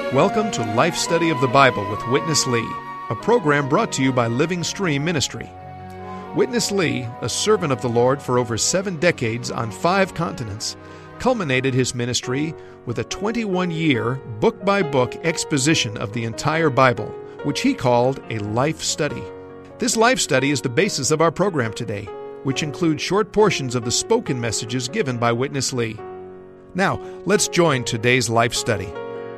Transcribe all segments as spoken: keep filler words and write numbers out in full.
Welcome to Life Study of the Bible with Witness Lee, a program brought to you by Living Stream Ministry. Witness Lee, a servant of the Lord for over seven decades on five continents, culminated his ministry with a twenty-one-year, book-by-book exposition of the entire Bible, which he called a life study. This life study is the basis of our program today, which includes short portions of the spoken messages given by Witness Lee. Now, let's join today's life study.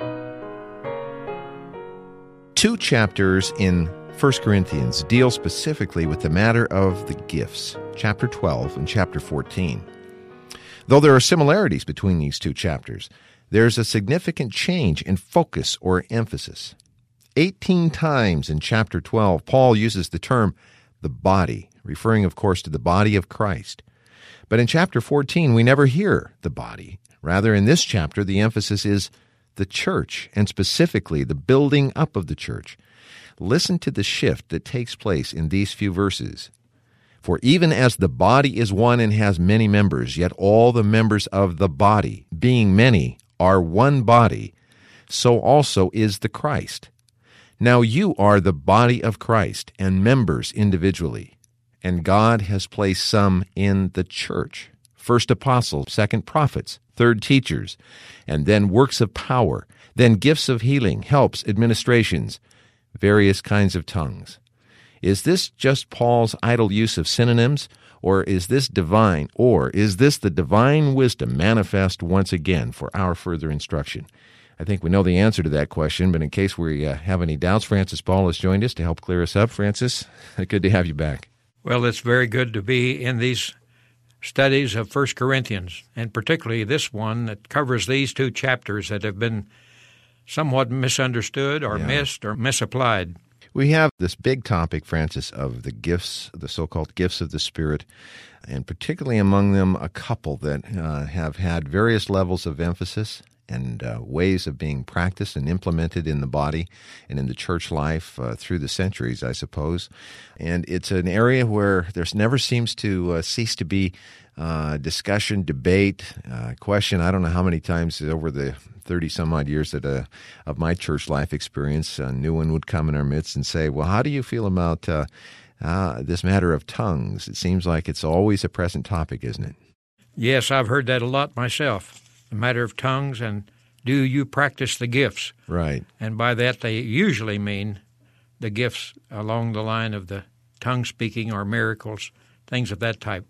Two chapters in First Corinthians deal specifically with the matter of the gifts, chapter twelve and chapter fourteen. Though there are similarities between these two chapters, there's a significant change in focus or emphasis. Eighteen times in chapter twelve, Paul uses the term the body, referring, of course, to the body of Christ. But in chapter fourteen, we never hear the body. Rather, in this chapter, the emphasis is the church, and specifically the building up of the church. Listen to the shift that takes place in these few verses. For even as the body is one and has many members, yet all the members of the body, being many, are one body, so also is the Christ. Now you are the body of Christ, and members individually. And God has placed some in the church. First apostles, second prophets, third teachers, and then works of power, then gifts of healing, helps, administrations, various kinds of tongues. Is this just Paul's idle use of synonyms, or is this divine, or is this the divine wisdom manifest once again for our further instruction? I think we know the answer to that question, but in case we uh, have any doubts, Francis Paul has joined us to help clear us up. Francis, good to have you back. Well, it's very good to be in these studies of First Corinthians, and particularly this one that covers these two chapters that have been somewhat misunderstood or yeah. missed or misapplied. We have this big topic, Francis, of the gifts, the so-called gifts of the Spirit, and particularly among them a couple that uh, have had various levels of emphasis and uh, ways of being practiced and implemented in the body and in the church life uh, through the centuries, I suppose. And it's an area where there never seems to uh, cease to be uh, discussion, debate, uh, question. I don't know how many times over the thirty-some-odd years that, uh, of my church life experience, a new one would come in our midst and say, well, how do you feel about uh, uh, this matter of tongues? It seems like it's always a present topic, isn't it? Yes, I've heard that a lot myself. The matter of tongues and do you practice the gifts? Right. And by that they usually mean the gifts along the line of the tongue speaking or miracles, things of that type.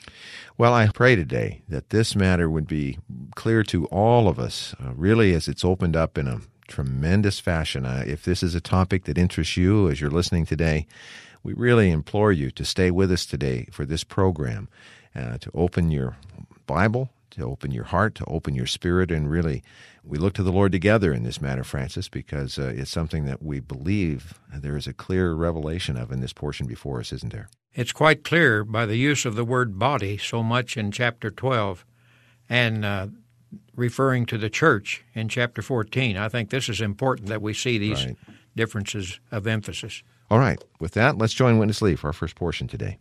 Well, I pray today that this matter would be clear to all of us, uh, really as it's opened up in a tremendous fashion. Uh, if this is a topic that interests you as you're listening today, we really implore you to stay with us today for this program, uh, to open your Bible, to open your heart, to open your spirit, and really, we look to the Lord together in this matter, Francis, because uh, it's something that we believe there is a clear revelation of in this portion before us, isn't there? It's quite clear by the use of the word body so much in chapter twelve and uh, referring to the church in chapter fourteen. I think this is important that we see these right. differences of emphasis. All right. With that, let's join Witness Lee for our first portion today.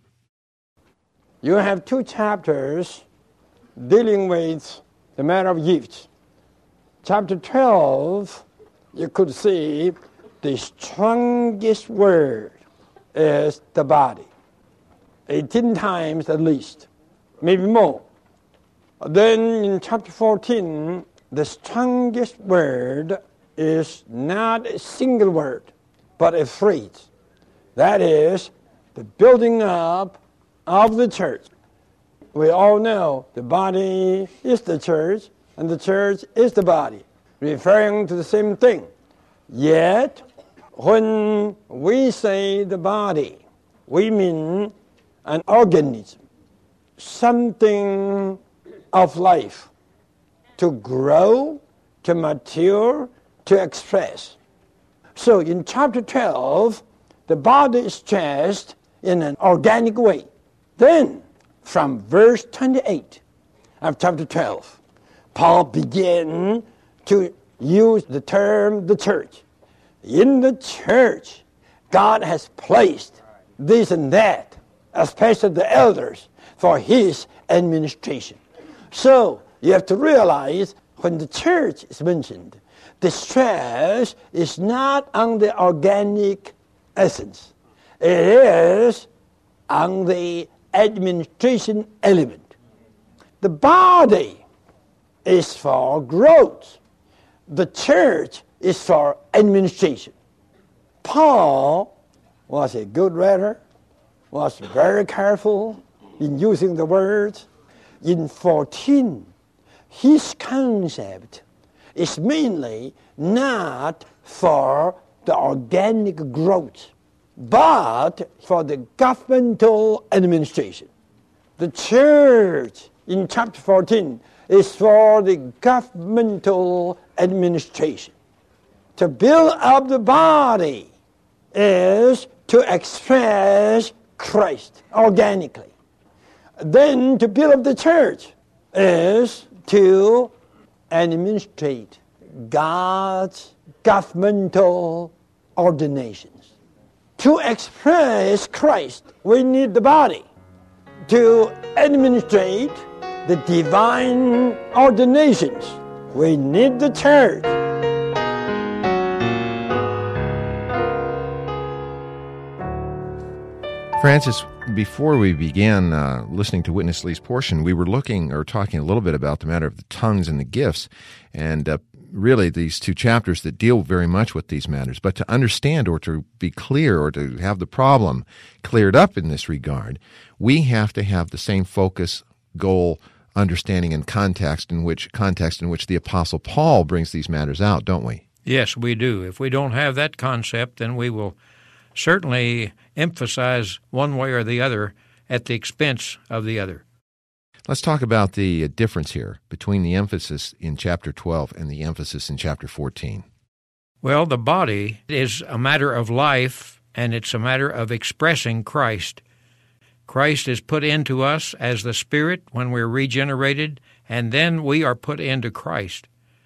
You have two chapters dealing with the matter of gifts. Chapter twelve, you could see the strongest word is the body. eighteen times at least, maybe more. Then in chapter fourteen, the strongest word is not a single word, but a phrase. That is the building up of the church. We all know the body is the church, and the church is the body, referring to the same thing. Yet, when we say the body, we mean an organism, something of life, to grow, to mature, to express. So in chapter twelve, the body is stressed in an organic way. Then, from verse twenty-eight of chapter twelve, Paul began to use the term the church. In the church, God has placed this and that, especially the elders, for his administration. So you have to realize when the church is mentioned, the stress is not on the organic essence. It is on the administration element. The body is for growth. The church is for administration. Paul was a good writer, was very careful in using the words. In fourteen, his concept is mainly not for the organic growth, but for the governmental administration. The church in chapter fourteen is for the governmental administration. To build up the body is to express Christ organically. Then to build up the church is to administrate God's governmental ordinations. To express Christ, we need the body. To administrate the divine ordinations, we need the church. Francis, before we began uh, listening to Witness Lee's portion, we were looking or talking a little bit about the matter of the tongues and the gifts, and uh, really these two chapters that deal very much with these matters. But to understand or to be clear or to have the problem cleared up in this regard, we have to have the same focus, goal, understanding, and context in which context in which the Apostle Paul brings these matters out, don't we? Yes, we do. If we don't have that concept, then we will certainly emphasize one way or the other at the expense of the other. Let's talk about the difference here between the emphasis in chapter twelve and the emphasis in chapter fourteen. Well, the body is a matter of life, and it's a matter of expressing Christ. Christ is put into us as the Spirit when we're regenerated, and then we are put into Christ.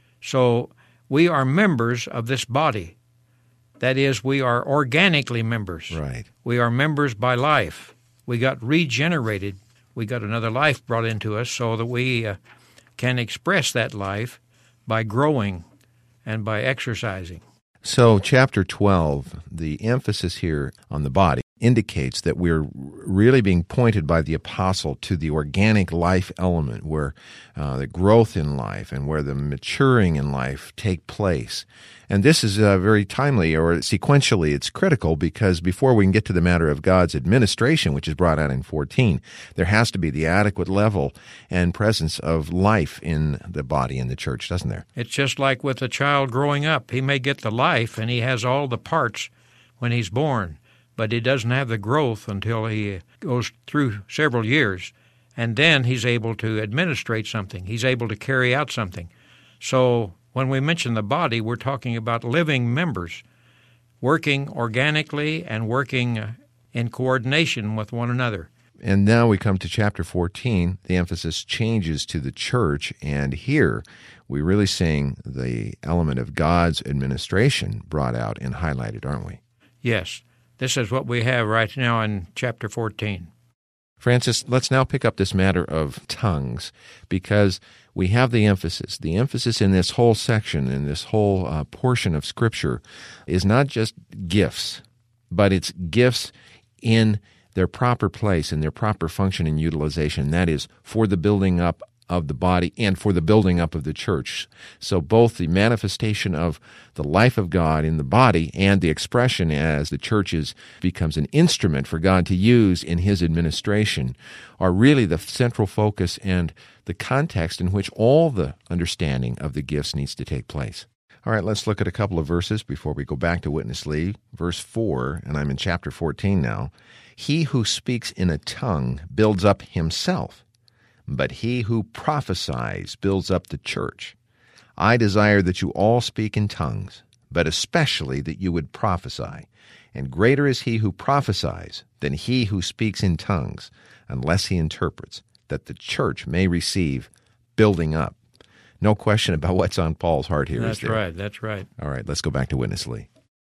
So we are members of this body. That is, we are organically members. Right. We are members by life. We got regenerated. We got another life brought into us so that we uh, can express that life by growing and by exercising. So chapter twelve, the emphasis here on the body indicates that we're really being pointed by the apostle to the organic life element where uh, the growth in life and where the maturing in life take place. And this is uh, very timely, or sequentially it's critical, because before we can get to the matter of God's administration, which is brought out in fourteen, there has to be the adequate level and presence of life in the body in the church, doesn't there? It's just like with a child growing up. He may get the life and he has all the parts when he's born, but he doesn't have the growth until he goes through several years. And then he's able to administrate something. He's able to carry out something. So when we mention the body, we're talking about living members working organically and working in coordination with one another. And now we come to chapter fourteen. The emphasis changes to the church, and here we're really seeing the element of God's administration brought out and highlighted, aren't we? Yes. This is what we have right now in chapter fourteen. Francis, let's now pick up this matter of tongues, because we have the emphasis. The emphasis in this whole section, in this whole uh, portion of Scripture, is not just gifts, but it's gifts in their proper place, in their proper function and utilization. That is, for the building up of the body and for the building up of the church. So both the manifestation of the life of God in the body and the expression as the church is, becomes an instrument for God to use in His administration are really the central focus and the context in which all the understanding of the gifts needs to take place. All right, let's look at a couple of verses before we go back to Witness Lee. Verse four, and I'm in chapter fourteen now. He who speaks in a tongue builds up himself, but he who prophesies builds up the church. I desire that you all speak in tongues, but especially that you would prophesy. And greater is he who prophesies than he who speaks in tongues, unless he interprets, that the church may receive building up. No question about what's on Paul's heart here, That's is there? right, that's right. All right, let's go back to Witness Lee.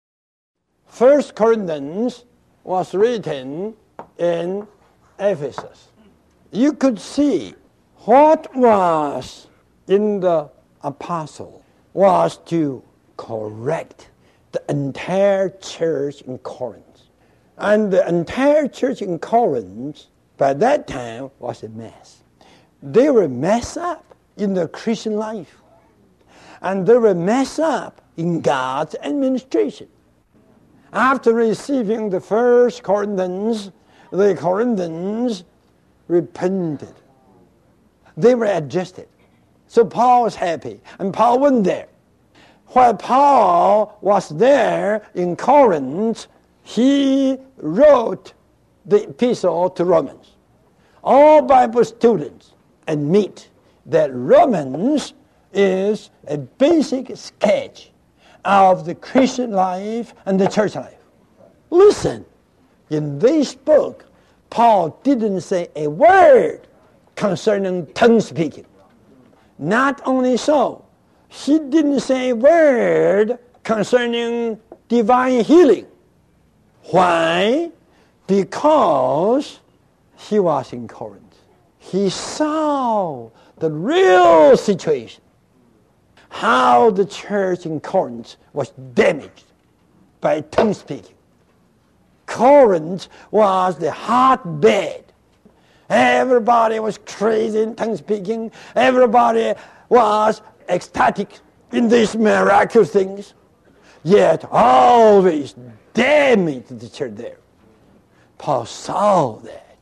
First Corinthians was written in Ephesus. You could see what was in the apostle was to correct the entire church in Corinth. And the entire church in Corinth, by that time, was a mess. They were messed up in their Christian life. And they were messed up in God's administration. After receiving the first Corinthians, the Corinthians repented. They were adjusted. So Paul was happy, and Paul went there. While Paul was there in Corinth, he wrote the epistle to Romans. All Bible students admit that Romans is a basic sketch of the Christian life and the church life. Listen, in this book, Paul didn't say a word concerning tongue speaking. Not only so, he didn't say a word concerning divine healing. Why? Because he was in Corinth. He saw the real situation, how the church in Corinth was damaged by tongue speaking. Corinth was the hotbed. Everybody was crazy in tongue speaking. Everybody was ecstatic in these miraculous things. Yet always damaged the church there. Paul saw that.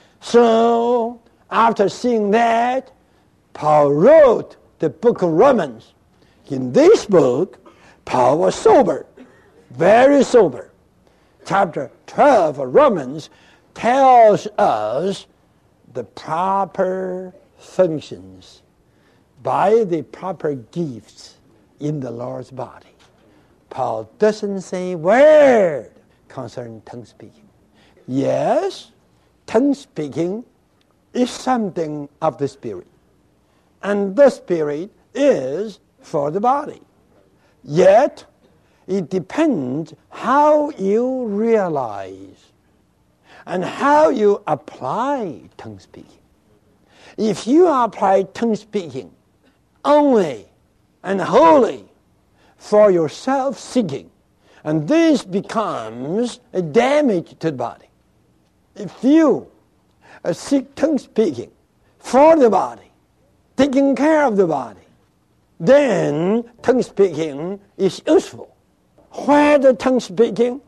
So after seeing that, Paul wrote the book of Romans. In this book, Paul was sober, very sober. Chapter twelve of Romans tells us the proper functions by the proper gifts in the Lord's body. Paul doesn't say a word concerning tongue speaking. Yes, tongue speaking is something of the Spirit, and the Spirit is for the body. Yet, it depends how you realize and how you apply tongue speaking. If you apply tongue speaking only and wholly for your self-seeking, and this becomes a damage to the body. If you uh, seek tongue speaking for the body, taking care of the body, then tongue speaking is useful. Whether tongue speaking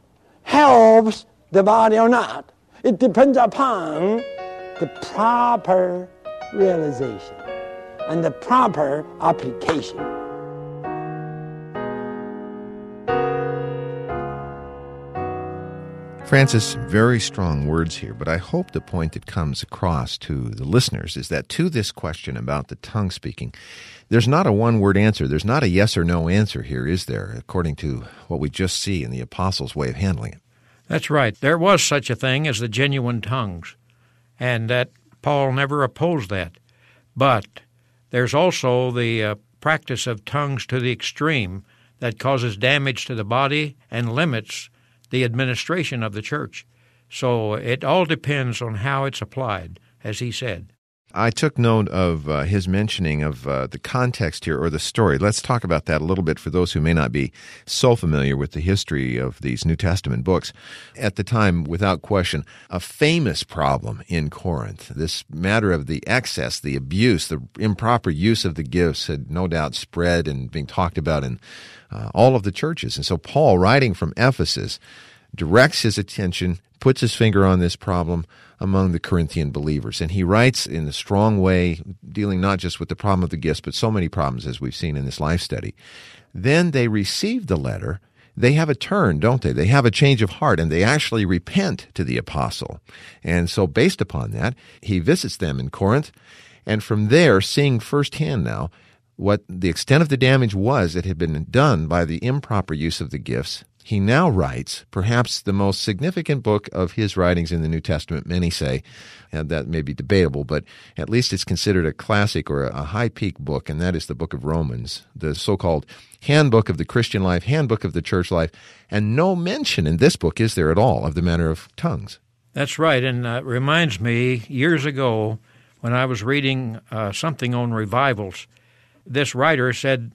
helps the body or not, it depends upon the proper realization and the proper application. Francis, very strong words here, but I hope the point that comes across to the listeners is that to this question about the tongue speaking, there's not a one-word answer. There's not a yes or no answer here, is there, according to what we just see in the apostles' way of handling it? That's right. There was such a thing as the genuine tongues, and that Paul never opposed that. But there's also the uh, practice of tongues to the extreme that causes damage to the body and limits the administration of the church. So it all depends on how it's applied, as he said. I took note of uh, his mentioning of uh, the context here, or the story. Let's talk about that a little bit for those who may not be so familiar with the history of these New Testament books. At the time, without question, a famous problem in Corinth. This matter of the excess, the abuse, the improper use of the gifts had no doubt spread and being talked about in uh, all of the churches. And so Paul, writing from Ephesus, directs his attention, puts his finger on this problem among the Corinthian believers. And he writes in a strong way, dealing not just with the problem of the gifts, but so many problems as we've seen in this life study. Then they receive the letter. They have a turn, don't they? They have a change of heart, and they actually repent to the apostle. And so based upon that, he visits them in Corinth. And from there, seeing firsthand now what the extent of the damage was that had been done by the improper use of the gifts, he now writes perhaps the most significant book of his writings in the New Testament. Many say, and that may be debatable, but at least it's considered a classic or a high-peak book, and that is the book of Romans, the so-called handbook of the Christian life, handbook of the church life, and no mention in this book is there at all of the matter of tongues. That's right, and uh, it reminds me, years ago, when I was reading uh, something on revivals, this writer said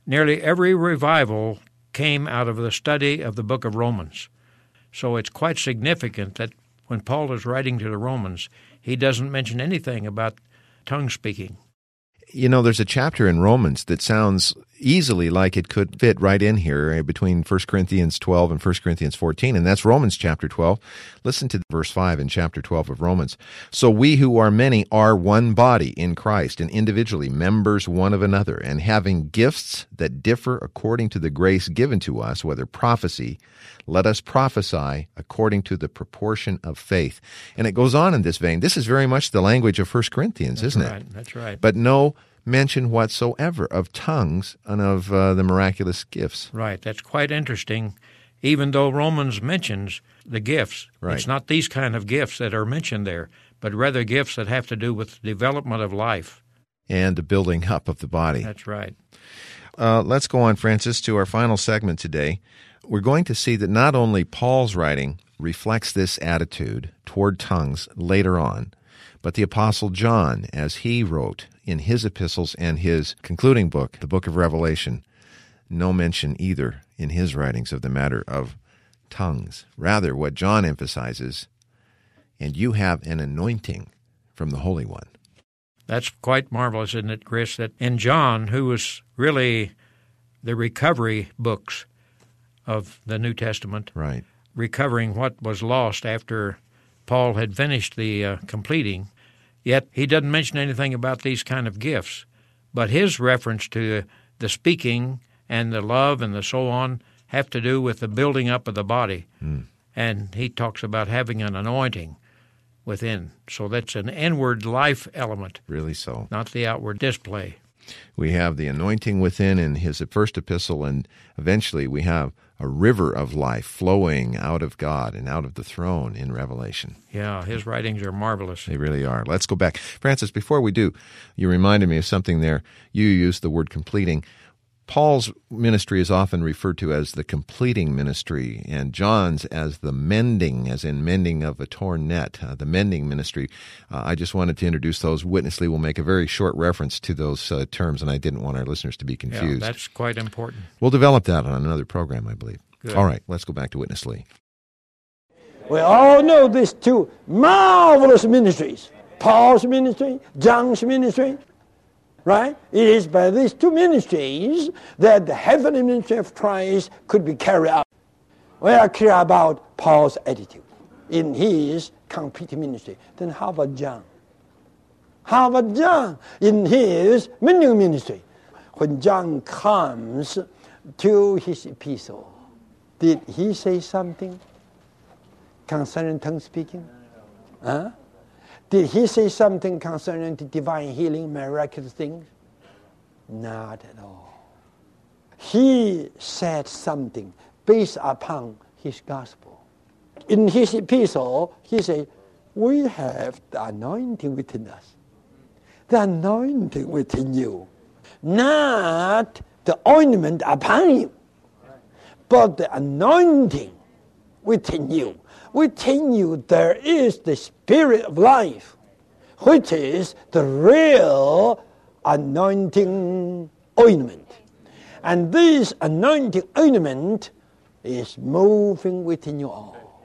nearly every revival came out of the study of the book of Romans. So it's quite significant that when Paul is writing to the Romans, he doesn't mention anything about tongue speaking. You know, there's a chapter in Romans that sounds easily like it could fit right in here between First Corinthians twelve and First Corinthians fourteen, and that's Romans chapter twelve. Listen to verse five in chapter twelve of Romans. So we who are many are one body in Christ, and individually members one of another, and having gifts that differ according to the grace given to us, whether prophecy, let us prophesy according to the proportion of faith. And it goes on in this vein. This is very much the language of First Corinthians, That's isn't right. it? That's right. But no mention whatsoever of tongues and of uh, the miraculous gifts. Right. That's quite interesting. Even though Romans mentions the gifts, Right. It's not these kind of gifts that are mentioned there, but rather gifts that have to do with the development of life. And the building up of the body. That's right. Uh, let's go on, Francis, to our final segment today. We're going to see that not only Paul's writing reflects this attitude toward tongues later on, but the Apostle John, as he wrote in his epistles and his concluding book, the book of Revelation, no mention either in his writings of the matter of tongues. Rather, what John emphasizes, and you have an anointing from the Holy One. That's quite marvelous, isn't it, Chris, that in John, who was really the recovery books of the New Testament, Right. recovering what was lost after Paul had finished the uh, completing, yet he doesn't mention anything about these kind of gifts. But his reference to the speaking and the love and the so on have to do with the building up of the body. Mm. And he talks about having an anointing within. So that's an inward life element, Really so. not the outward display. We have the anointing within in his first epistle, and eventually we have a river of life flowing out of God and out of the throne in Revelation. Yeah, his writings are marvelous. They really are. Let's go back. Francis, before we do, you reminded me of something there. You used the word completing. Paul's ministry is often referred to as the completing ministry, and John's as the mending, as in mending of a torn net, uh, the mending ministry. Uh, I just wanted to introduce those. Witness Lee will make a very short reference to those uh, terms, and I didn't want our listeners to be confused. Yeah, that's quite important. We'll develop that on another program, I believe. Good. All right, let's go back to Witness Lee. We all know these two marvelous ministries, Paul's ministry, John's ministry, right? It is by these two ministries that the heavenly ministry of Christ could be carried out. We are clear about Paul's attitude in his complete ministry. Then how about John? How about John in his mending ministry? When John comes to his epistle, did he say something concerning tongue speaking? Huh? Did he say something concerning the divine healing, miraculous things? Not at all. He said something based upon his gospel. In his epistle, he said, we have the anointing within us. The anointing within you. Not the ointment upon you, but the anointing within you. Within you there is the Spirit of life, which is the real anointing ointment. And this anointing ointment is moving within you all.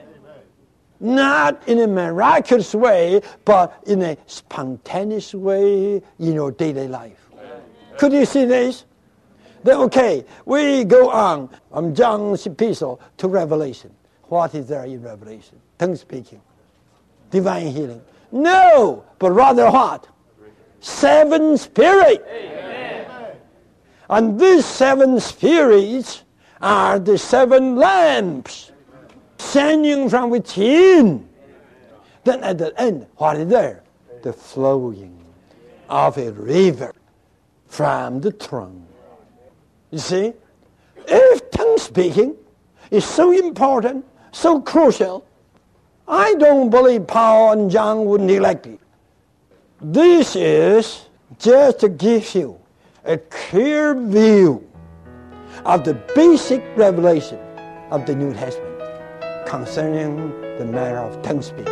Not in a miraculous way, but in a spontaneous way in your daily life. Could you see this? Then, okay, we go on from John's epistle to Revelation. What is there in Revelation? Tongue speaking. Divine healing. No, but rather what? Seven spirits. Amen. And these seven spirits are the seven lamps shining from within. Then at the end, what is there? The flowing of a river from the throne. You see, if tongue speaking is so important, so crucial, I don't believe Paul and John would neglect it. This is just to give you a clear view of the basic revelation of the New Testament concerning the matter of tongue speaking.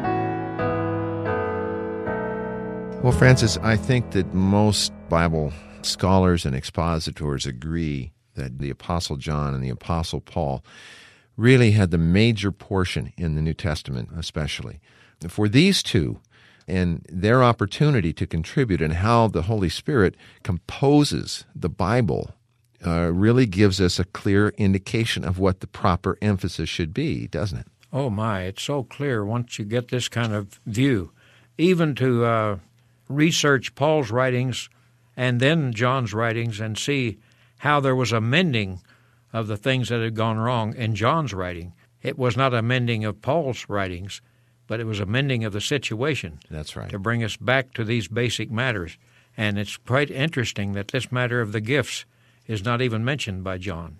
Well, Francis, I think that most Bible scholars and expositors agree that the Apostle John and the Apostle Paul really had the major portion in the New Testament especially. For these two and their opportunity to contribute and how the Holy Spirit composes the Bible uh, really gives us a clear indication of what the proper emphasis should be, doesn't it? Oh, my, it's so clear once you get this kind of view. Even to uh, research Paul's writings and then John's writings and see how there was a mending of the things that had gone wrong in John's writing. It was not a mending of Paul's writings, but it was a mending of the situation. That's right. To bring us back to these basic matters. And it's quite interesting that this matter of the gifts is not even mentioned by John.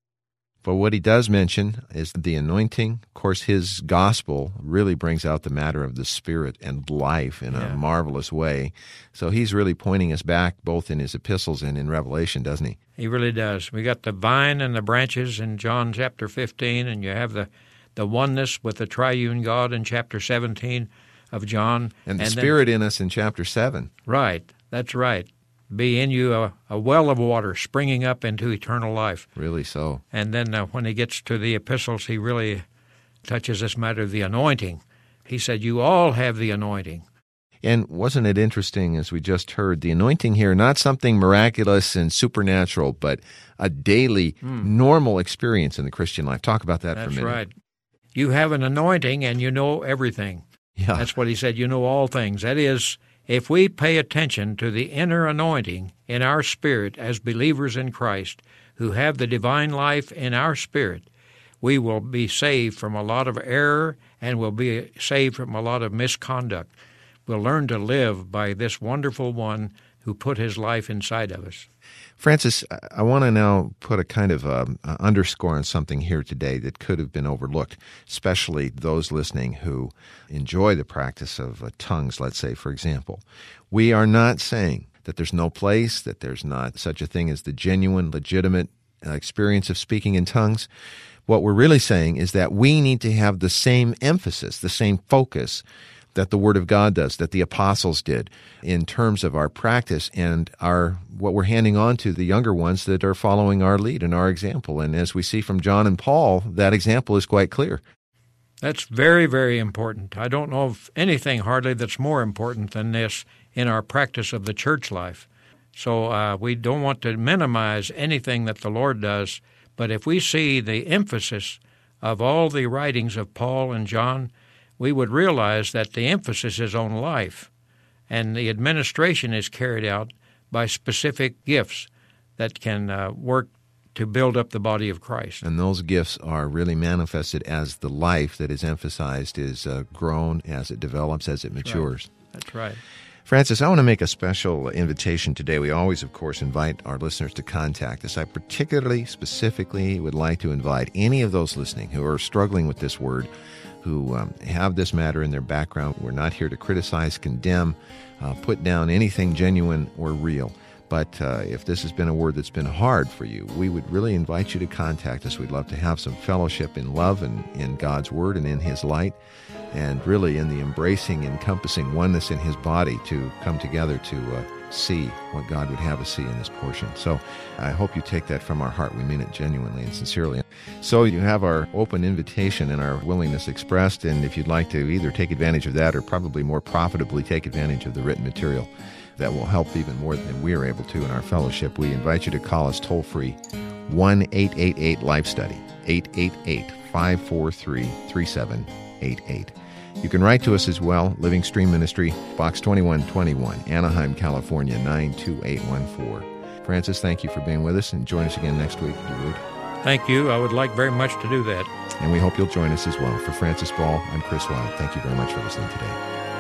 But what he does mention is the anointing. Of course, his gospel really brings out the matter of the Spirit and life in Yeah. a marvelous way. So he's really pointing us back both in his epistles and in Revelation, doesn't he? He really does. We got the vine and the branches in John chapter fifteen, and you have the, the oneness with the triune God in chapter seventeen of John. And the then- Spirit in us in chapter seven. Right, that's right. Be in you a, a well of water springing up into eternal life. Really so. And then uh, when he gets to the epistles, he really touches this matter of the anointing. He said, you all have the anointing. And wasn't it interesting, as we just heard, the anointing here, not something miraculous and supernatural, but a daily, Mm. normal experience in the Christian life. Talk about that That's for a minute. right. You have an anointing and you know everything. Yeah. That's what he said, you know all things. That is, if we pay attention to the inner anointing in our spirit as believers in Christ, who have the divine life in our spirit, we will be saved from a lot of error and we'll be saved from a lot of misconduct. We'll learn to live by this wonderful one who put his life inside of us. Francis, I want to now put a kind of um, uh, underscore on something here today that could have been overlooked, especially those listening who enjoy the practice of uh, tongues, let's say, for example. We are not saying that there's no place, that there's not such a thing as the genuine, legitimate uh, experience of speaking in tongues. What we're really saying is that we need to have the same emphasis, the same focus that the Word of God does, that the apostles did, in terms of our practice and our what we're handing on to the younger ones that are following our lead and our example. And as we see from John and Paul, that example is quite clear. That's very, very important. I don't know of anything hardly that's more important than this in our practice of the church life. So uh, we don't want to minimize anything that the Lord does, but if we see the emphasis of all the writings of Paul and John, we would realize that the emphasis is on life, and the administration is carried out by specific gifts that can uh, work to build up the body of Christ. And those gifts are really manifested as the life that is emphasized is uh, grown, as it develops, as it matures. That's right. Francis, I want to make a special invitation today. We always, of course, invite our listeners to contact us. I particularly, specifically would like to invite any of those listening who are struggling with this word, who um, have this matter in their background. We're not here to criticize, condemn, uh, put down anything genuine or real. But uh, if this has been a word that's been hard for you, we would really invite you to contact us. We'd love to have some fellowship in love and in God's Word and in His light, and really in the embracing, encompassing oneness in His body to come together to uh, see what God would have us see in this portion. So I hope you take that from our heart. We mean it genuinely and sincerely. So you have our open invitation and our willingness expressed, and if you'd like to either take advantage of that or probably more profitably take advantage of the written material that will help even more than we are able to in our fellowship, we invite you to call us toll-free, one eight eight eight Life Study, eight eight eight, five four three, three seven eight eight. You can write to us as well, Living Stream Ministry, Box twenty-one twenty-one, Anaheim, California, nine two eight one four. Francis, thank you for being with us, and join us again next week, if you would. Thank you. I would like very much to do that. And we hope you'll join us as well. For Francis Ball, I'm Chris Wilde. Thank you very much for listening today.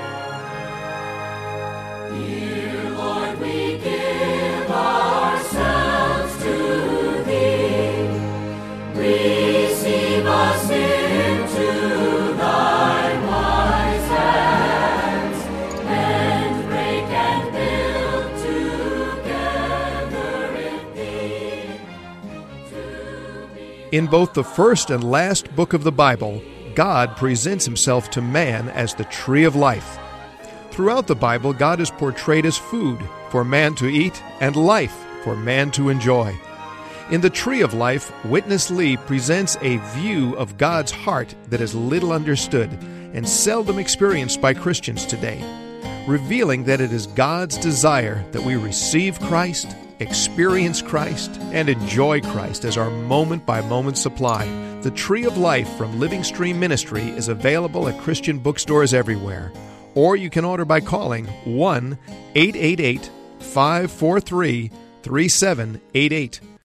Dear Lord, we give ourselves to Thee. Receive us into Thy wise hands, and break and build together in Thee. To be In both the first and last book of the Bible, God presents Himself to man as the tree of life. Throughout the Bible, God is portrayed as food, for man to eat and life for man to enjoy. In The Tree of Life, Witness Lee presents a view of God's heart that is little understood and seldom experienced by Christians today, revealing that it is God's desire that we receive Christ, experience Christ, and enjoy Christ as our moment-by-moment supply. The Tree of Life from Living Stream Ministry is available at Christian bookstores everywhere, or you can order by calling one eight eight eight, five four three, three seven eight eight.